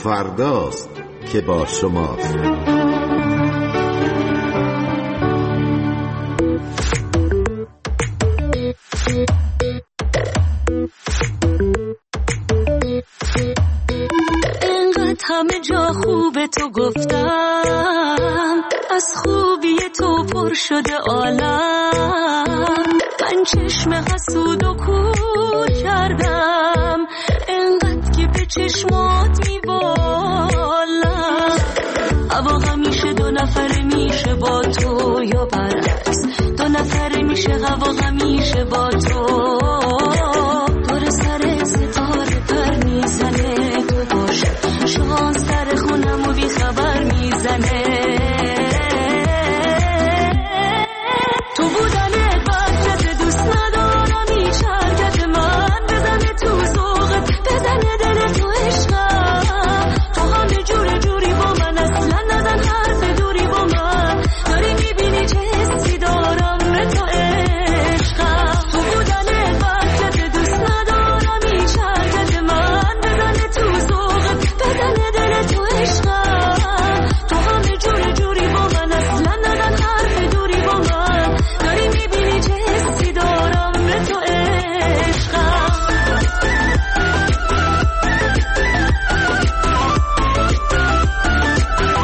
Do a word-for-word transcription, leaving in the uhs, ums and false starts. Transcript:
فرداست که با شماست. اینقدر همه جا خوبه تو گفتم، از خوبی تو پر شده عالم. من چشم حسود و کور کردم، اینقدر که به چشمات میبالم. هوا همیشه دو نفره میشه با تو یا برعکس، دو نفره میشه هوا همیشه با تو.